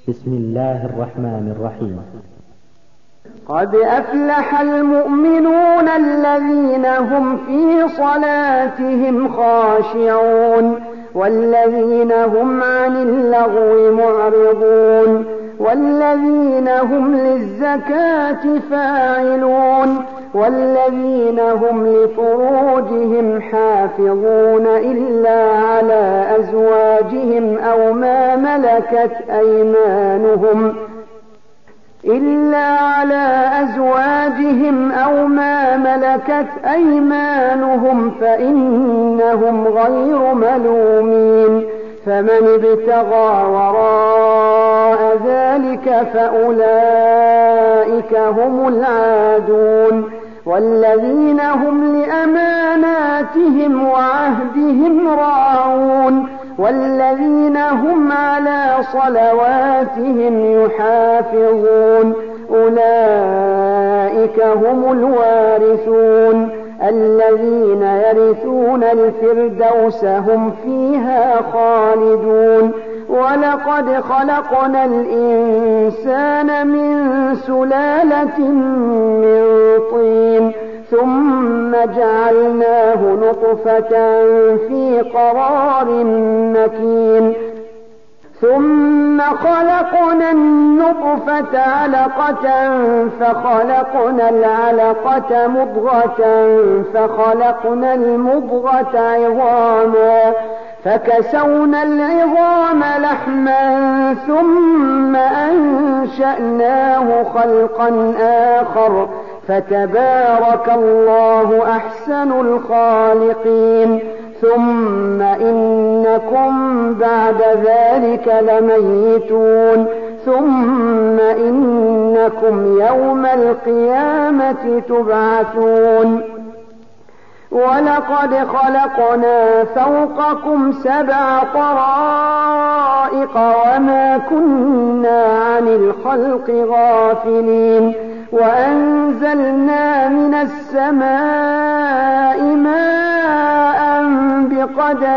بسم الله الرحمن الرحيم. قد أفلح المؤمنون الذين هم في صلاتهم خاشعون والذين هم عن اللغو معرضون والذين هم للزكاة فاعلون والذين هم لفروجهم حافظون إلا على أزواجهم أو ما ملكت أيمانهم فإنهم غير ملومين. فمن ابتغى وراء ذلك فأولئك هم العادون. والذين هم لأماناتهم وعهدهم راعون والذين هم على صلواتهم يحافظون أولئك هم الوارثون الذين يرثون الفردوس هم فيها خالدون. ولقد خلقنا الإنسان من سلالة من طين ثم جعلناه نطفة في قرار مكين ثم خلقنا النطفة علقة فخلقنا العلقة مضغة فخلقنا المضغة عظاما فكسونا العظام لحما ثم أنشأناه خلقا آخر فتبارك الله أحسن الخالقين. ثم إنكم بعد ذلك لميتون ثم إنكم يوم القيامة تبعثون. ولقد خلقنا فوقكم 7 طرائق وما كنا عن الخلق غافلين. وأنزلنا من السماء ماء بقدر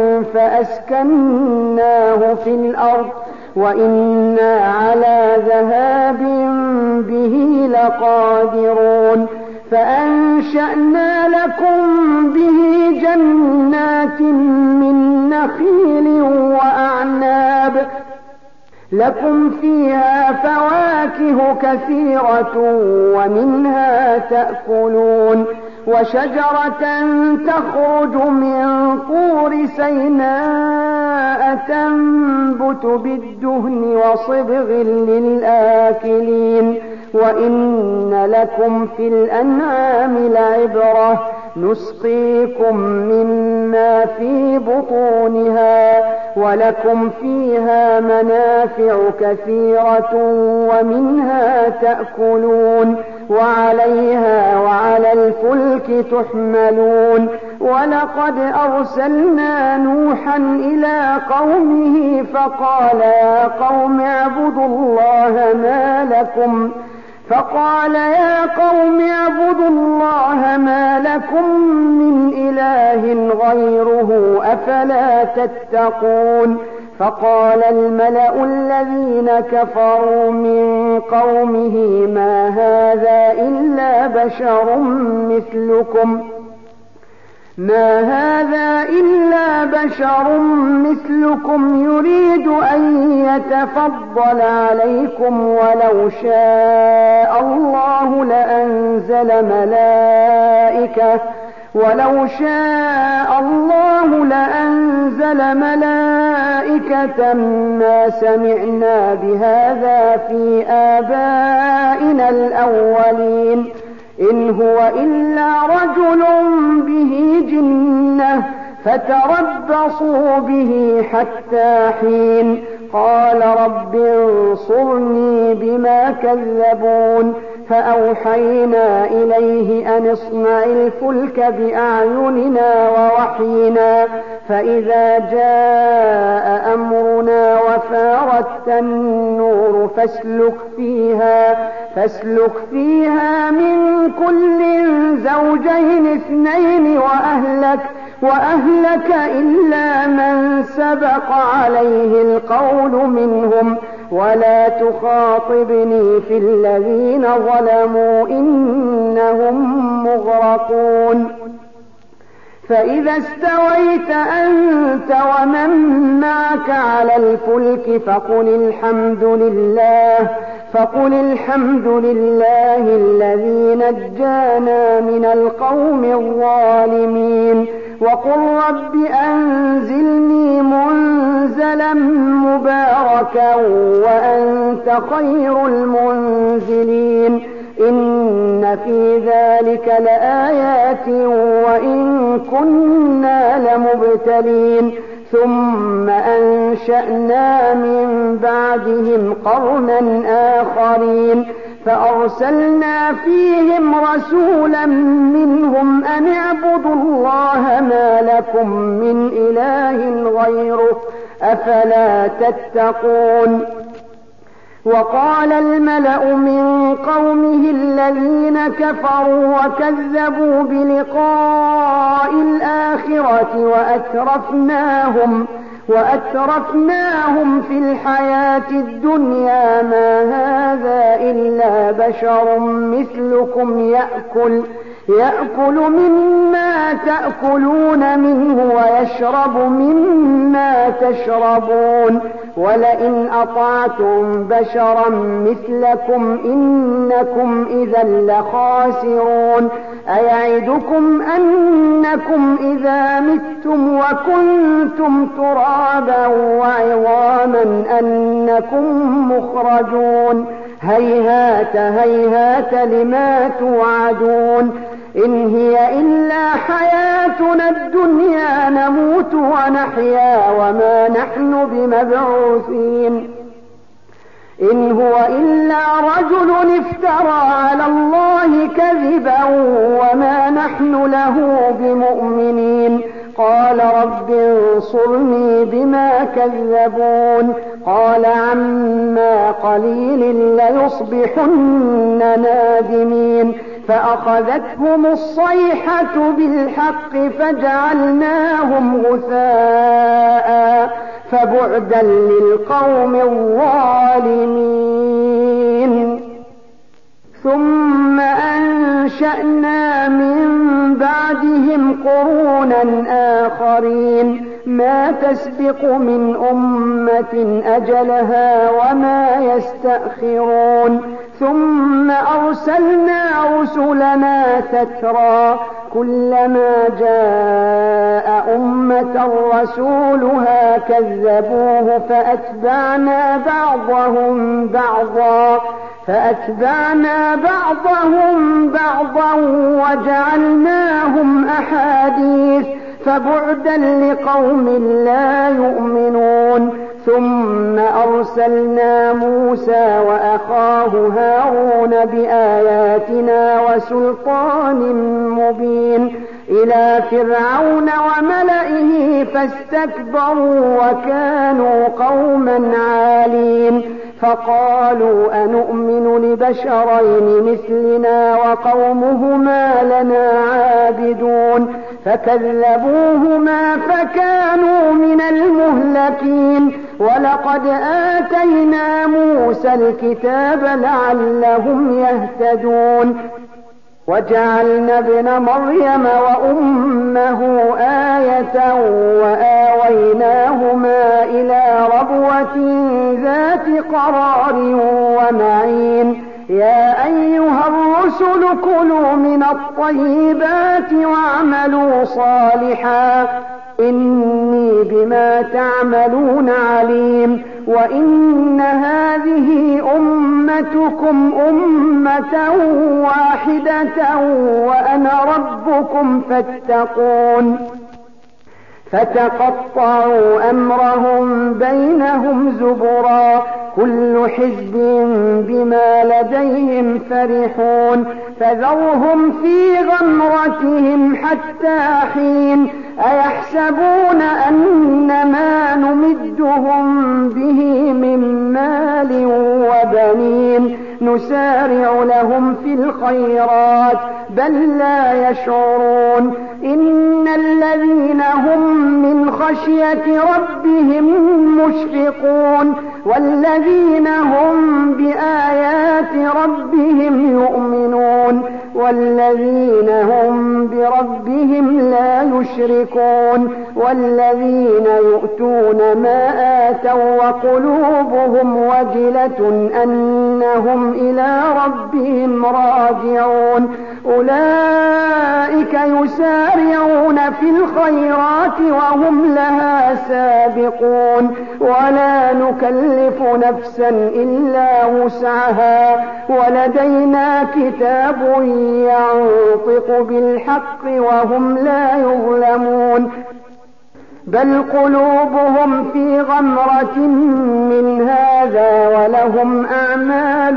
فأسكناه في الأرض وإنا على ذهاب به لقادرون. فأنشأنا لكم به جنات من نخيل وأعناب لكم فيها فواكه كثيرة ومنها تأكلون. وشجرة تخرج من طور سيناء تنبت بالدهن وصبغ للآكلين. وإن لكم في الأنعام لعبرة نسقيكم مما في بطونها ولكم فيها منافع كثيرة ومنها تأكلون وعليها وعلى الفلك تحملون. ولقد أرسلنا نوحا إلى قومه فقال يا قوم اعبدوا الله ما لكم من إله غيره أفلا تتقون. فقال الملأ الذين كفروا من قومه ما هذا إلا بشر مثلكم يريد أن يتفضل عليكم ولو شاء الله لأنزل ملائكة ما سمعنا بهذا في آبائنا الأولين إن هو إلا رجل به جنة فتربصوا به حتى حين. قال رب انصرني بما كذبون. فأوحينا إليه أن اصنع الفلك بأعيننا ووحينا فإذا جاء أمرنا وفارت النور فاسلك فيها من كل زوجين 2 وأهلك إلا من سبق عليه القول منهم ولا تخاطبني في الذين ظلموا إنهم مغرقون فإذا استويت أنت ومن معك على الفلك فقل الحمد لله الذي نجانا من القوم الظالمين وقل رب أنزلني منزلا مباركا وأنت خير المنزلين إن في ذلك لآيات وإن كنا لمبتلين ثم أنشأنا من بعدهم قرنا آخرين فأرسلنا فيهم رسولا منهم أن اعبدوا الله ما لكم من إله غيره أفلا تتقون وقال الملأ من قومه الذين كفروا وكذبوا بلقاء الآخرة وأترفناهم في الحياة الدنيا ما هذا إلا بشر مثلكم يأكل مما تأكلون منه ويشرب مما تشربون ولئن أطعتم بشرا مثلكم إنكم إذا لخاسرون أيعدكم أنكم إذا متم وكنتم ترابا وعظاما أنكم مخرجون هيهات هيهات لما توعدون إن هي إلا حياتنا الدنيا نموت ونحيا وما نحن بمبعوثين إن هو إلا رجل افترى على الله كذبا وما نحن له بمؤمنين قال رب انصرني بما كذبون قال عما قليل ليصبحن نادمين فأخذتهم الصيحة بالحق فجعلناهم غثاء فبعدا للقوم الظالمين ثم أنشأنا من بعدهم قرونا آخرين ما تسبق من أمة أجلها وما يستأخرون ثم أرسلنا رسلنا تترى كلما جاء أمة رسولها كذبوه فأتبعنا بعضهم بعضا وجعلناهم أحاديث فبعدا لقوم لا يؤمنون ثم أرسلنا موسى وأخاه هارون بآياتنا وسلطان مبين إلى فرعون وملئه فاستكبروا وكانوا قوما عالين فقالوا أنؤمن لبشرين مثلنا وقومهما لنا عابدون فكذبوهما فكانوا من المهلكين ولقد آتينا موسى الكتاب لعلهم يهتدون وجعلنا ابن مريم وأمه آية وآويناهما إلى ربوة ذات قرار ومعين يا أيها الرسل كلوا من الطيبات واعملوا صالحا إني بما تعملون عليم وإن هذه أمتكم أمة واحدة وأنا ربكم فاتقون فتقطعوا أمرهم بينهم زبرا كل حزب بما لديهم فرحون فذرهم في غمرتهم حتى حين أيحسبون أن ما نمدهم به من مال وبنين نسارع لهم في الخيرات بل لا يشعرون إن الذين هم من خشية ربهم مشفقون والذين هم بآيات ربهم يؤمنون والذين هم بربهم لا يشركون والذين يؤتون ما آتوا وقلوبهم وجلة أنهم إلى ربهم راجعون أولئك يسارعون في الخيرات وهم لها سابقون ولا نكلف نفسا إلا وسعها ولدينا كتاب ينطق بالحق وهم لا يظلمون بل قلوبهم في غمرة من هذا ولهم أعمال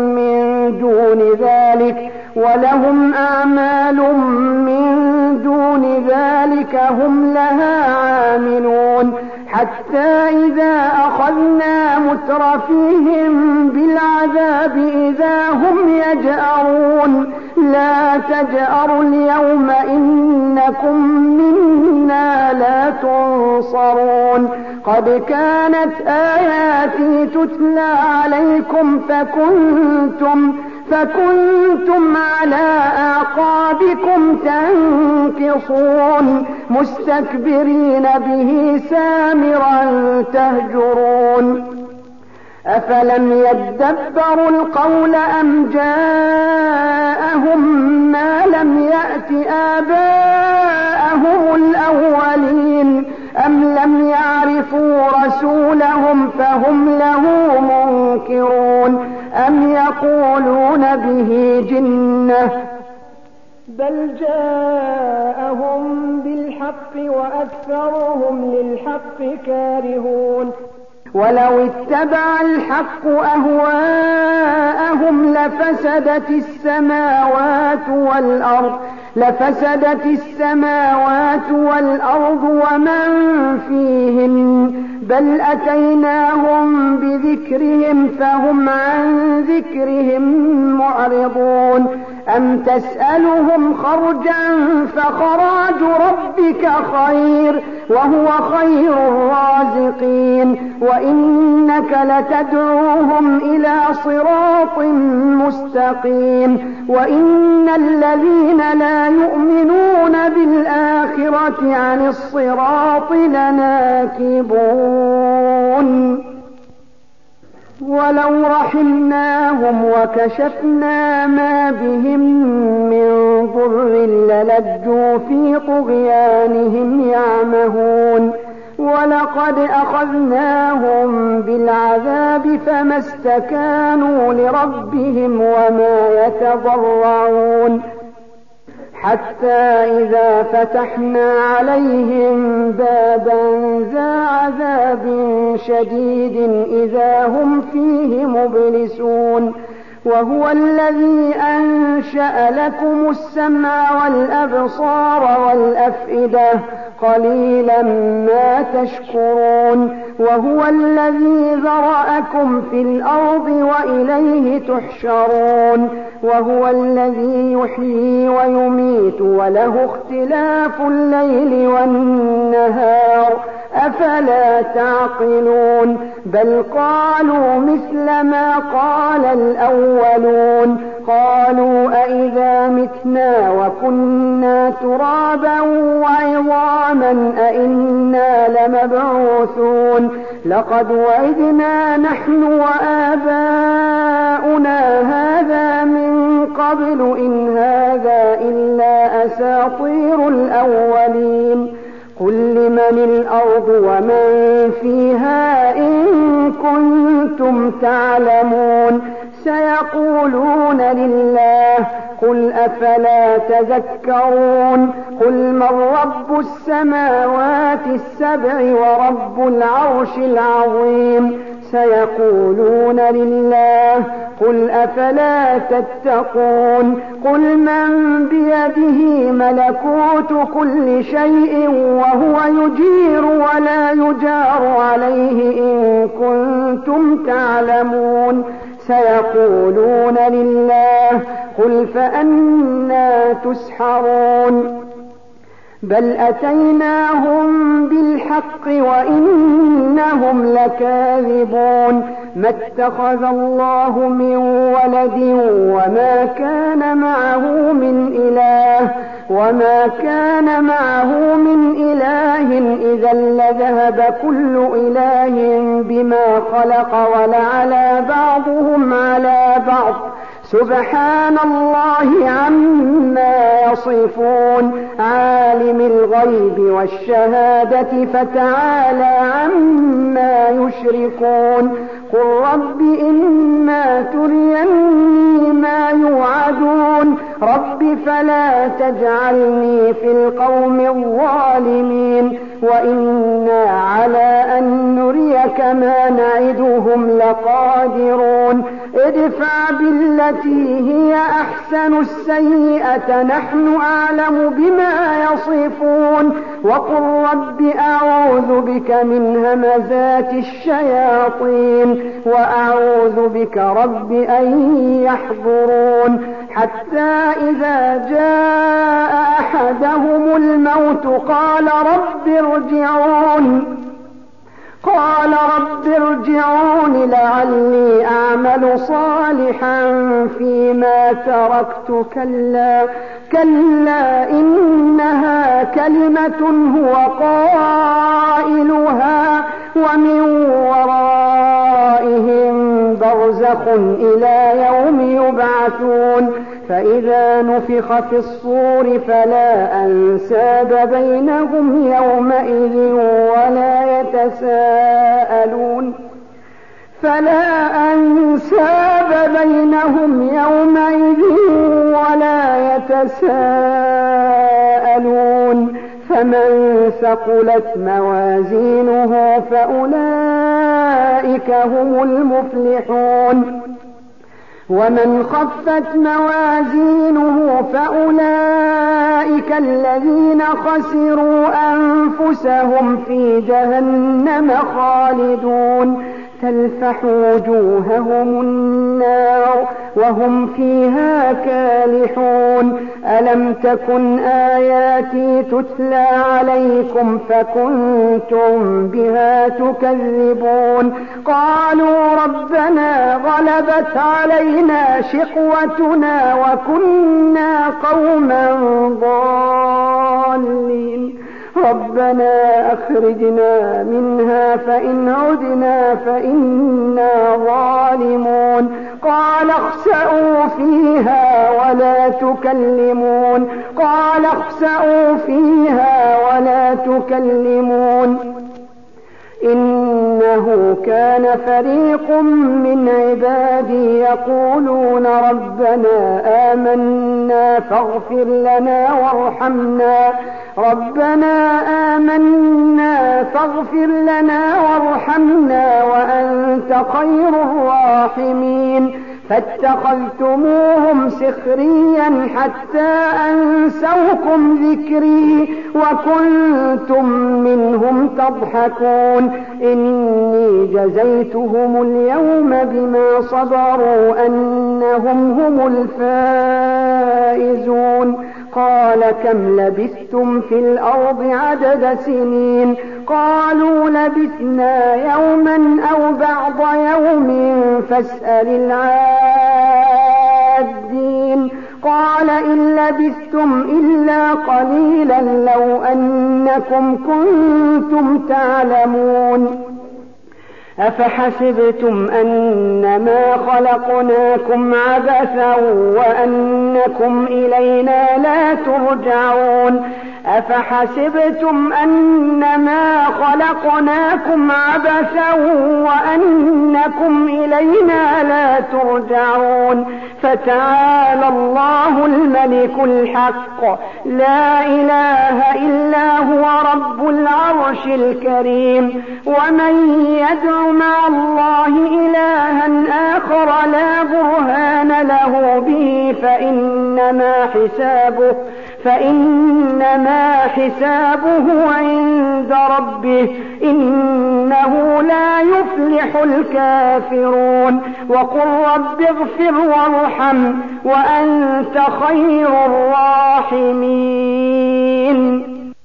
من دون ذلك هم لها عاملون حتى إذا أخذنا مترفيهم بالعذاب إذا هم يجأرون لا تجأروا اليوم إنكم منا لا تنصرون قد كانت آياتي تتلى عليكم فكنتم على أعقابكم تنكصون مستكبرين به سامرا تهجرون أفلم يدبروا القول أم جاءهم ما لم يأت آباءهم الأولين أم لم يعرفوا رسولهم فهم له منكرون أم يقولون به جنة بل جاءهم بالحق وأكثرهم للحق كارهون ولو اتبع الحق أهواءهم لفسدت السماوات والأرض ومن فيهن بل أتيناهم بذكرهم فهم عن ذكرهم معرضون أم تسألهم خرجا فخراج ربك خير وهو خير الرازقين وإنك لتدعوهم إلى صراط مستقيم وإن الذين لا يؤمنون بالآخرة عن الصراط لناكبون ولو رحمناهم وكشفنا ما بهم من ضر للجوا في طغيانهم يعمهون ولقد أخذناهم بالعذاب فما استكانوا لربهم وما يتضرعون حتى إذا فتحنا عليهم بابا ذا عذاب شديد إذا هم فيه مبلسون وهو الذي أنشأ لكم السمع والأبصار والأفئدة قليلا ما تشكرون وهو الذي ذرأكم في الأرض وإليه تحشرون وهو الذي يحيي ويميت وله اختلاف الليل والنهار أفلا تعقلون بل قالوا مثل ما قال الأولون قالوا أئذا متنا وكنا ترابا وعظاما أئنا لمبعوثون لقد وعدنا نحن وآباؤنا هذا من قبل إن هذا إلا أساطير الأولين قل لمن الأرض ومن فيها إن كنتم تعلمون سيقولون لله قل أفلا تذكرون قل من رب السماوات السبع ورب العرش العظيم سيقولون لله قل أفلا تتقون قل من بيده ملكوت كل شيء وهو يجير ولا يجار عليه إن كنتم تعلمون سيقولون لله قل فأنى تسحرون بل أتيناهم بالحق وإنهم لكاذبون ما اتخذ الله من ولد وما كان معه من إله إذا لذهب كل إله بما خلق ولعلى بعضهم على بعض سبحان الله عما يصفون عالم الغيب والشهادة فتعالى عما يشركون قل رب إما تريني ما يوعدون رب فلا تجعلني في القوم الظالمين وإنا على أن نريك ما نعدهم لقادرون ادفع بالتي هي أحسن السيئة نحن أعلم بما يصفون وقل رب أعوذ بك من همزات الشياطين وأعوذ بك رب أن يحضرون حتى إذا جاء أحدهم الموت قال رب ارجعون لعلي أعمل صالحا فيما تركت كلا إنها كلمة هو قائلها ومن ورائهم برزخ إلى يوم يبعثون فإذا نفخ في الصور فلا أنساب بينهم يومئذ ولا يتساءلون فمن ثقلت موازينه فأولئك هم المفلحون ومن خفت موازينه فأولئك الذين خسروا أنفسهم في جهنم خالدون تلفح وجوههم النار وهم فيها كالحون ألم تكن آياتي تتلى عليكم فكنتم بها تكذبون قالوا ربنا غلبت علينا شقوتنا وكنا قوما ضالين ربنا أخرجنا منها فإن عدنا فإنا ظالمون قال اخسئوا فيها ولا تكلمون إنه كان فريق من عبادي يقولون ربنا آمنا فاغفر لنا وارحمنا وأنت خير الراحمين فاتخذتموهم سخريا حتى أنسوكم ذكري وكنتم منهم تضحكون إني جزيتهم اليوم بما صبروا أنهم هم الفائزون قال كم لبثتم في الأرض عدد سنين قالوا لبثنا يوما أو بعض يوم فاسأل العادين قال إن لبثتم إلا قليلا لو أنكم كنتم تعلمون أفحسبتم أنما خلقناكم عبثا وأنكم إلينا لا ترجعون فتعالى الله الملك الحق لا إله إلا هو رب العرش الكريم ومن يدع مع الله إلها آخر لا برهان له به فإنما حسابه عند ربه إنه لا يفلح الكافرون وقل رب اغفر وارحم وأنت خير الراحمين